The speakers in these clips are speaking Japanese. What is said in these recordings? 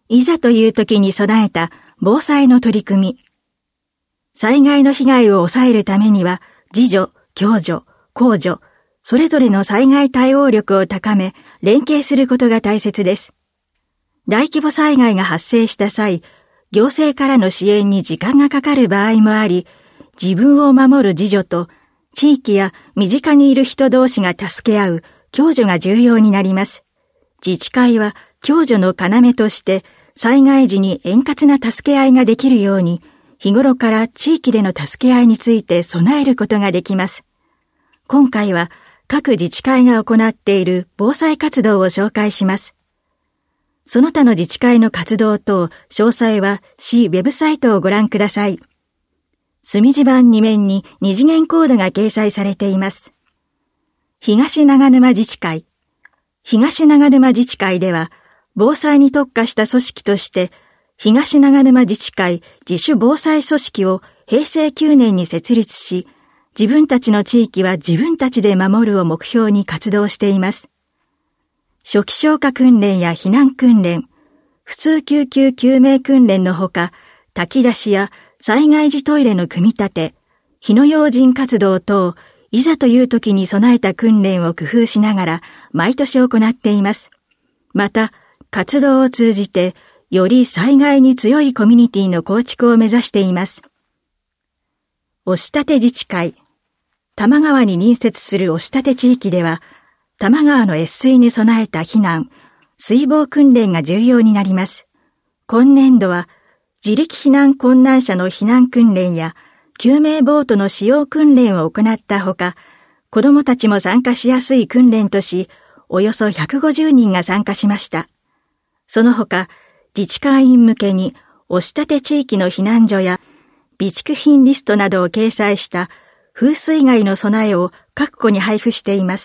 いざという時に備えた防災の取り組み。災害の被害を抑えるためには、自助、共助、公助、それぞれの災害対応力を高め、連携することが大切です。大規模災害が発生した際、行政からの支援に時間がかかる場合もあり、自分を守る自助と、地域や身近にいる人同士が助け合う共助が重要になります。自治会は共助の要として、災害時に円滑な助け合いができるように、日頃から地域での助け合いについて備えることができます。今回は各自治会が行っている防災活動を紹介します。その他の自治会の活動等、詳細は市ウェブサイトをご覧ください。墨字盤2面に二次元コードが掲載されています。東長沼自治会。東長沼自治会では、防災に特化した組織として、東長沼自治会自主防災組織を平成9年に設立し、自分たちの地域は自分たちで守るを目標に活動しています。初期消火訓練や避難訓練、普通救急救命訓練のほか、炊き出しや災害時トイレの組み立て、火の用心活動等、いざという時に備えた訓練を工夫しながら毎年行っています。また、活動を通じて、より災害に強いコミュニティの構築を目指しています。押立自治会。多摩川に隣接する押立地域では、多摩川の越水に備えた避難、水防訓練が重要になります。今年度は、自力避難困難者の避難訓練や、救命ボートの使用訓練を行ったほか、子どもたちも参加しやすい訓練とし、およそ150人が参加しました。その他、自治会員向けに、押立地域の避難所や、備蓄品リストなどを掲載した風水害の備えを各戸に配布しています。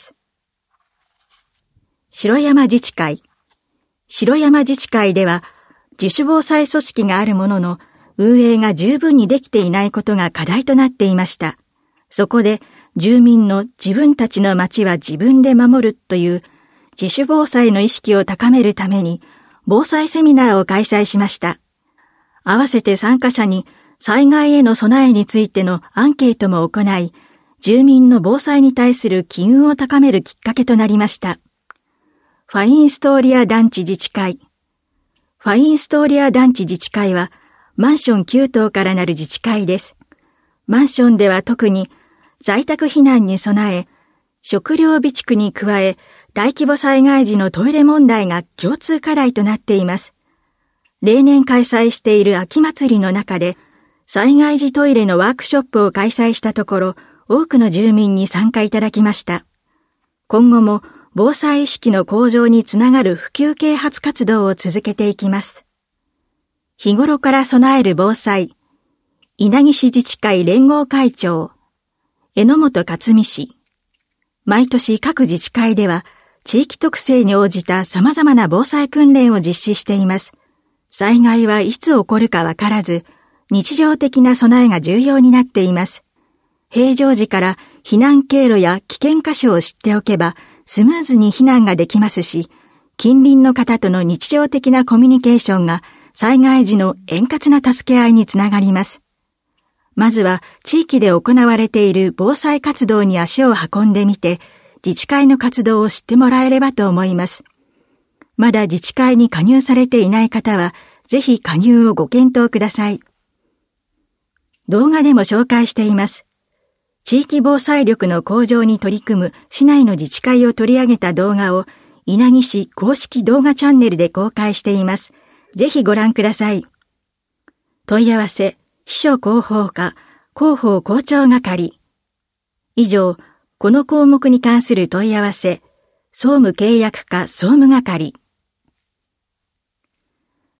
城山自治会。城山自治会では、自主防災組織があるものの、運営が十分にできていないことが課題となっていました。そこで、住民の自分たちの町は自分で守るという自主防災の意識を高めるために、防災セミナーを開催しました。合わせて参加者に災害への備えについてのアンケートも行い、住民の防災に対する機運を高めるきっかけとなりました。ファインストーリア団地自治会。ファインストーリア団地自治会は、マンション9棟からなる自治会です。マンションでは特に在宅避難に備え、食料備蓄に加え、大規模災害時のトイレ問題が共通課題となっています。例年開催している秋祭りの中で、災害時トイレのワークショップを開催したところ、多くの住民に参加いただきました。今後も防災意識の向上につながる普及啓発活動を続けていきます。日頃から備える防災。稲城市自治会連合会長。榎本克美氏。毎年各自治会では、地域特性に応じた様々な防災訓練を実施しています。災害はいつ起こるかわからず、日常的な備えが重要になっています。平常時から避難経路や危険箇所を知っておけば、スムーズに避難ができますし、近隣の方との日常的なコミュニケーションが災害時の円滑な助け合いにつながります。まずは地域で行われている防災活動に足を運んでみて、自治会の活動を知ってもらえればと思います。まだ自治会に加入されていない方は、ぜひ加入をご検討ください。動画でも紹介しています。地域防災力の向上に取り組む市内の自治会を取り上げた動画を稲城市公式動画チャンネルで公開しています。ぜひご覧ください。問い合わせ、秘書広報課、広報校長係。以上、この項目に関する問い合わせ、総務契約課総務係。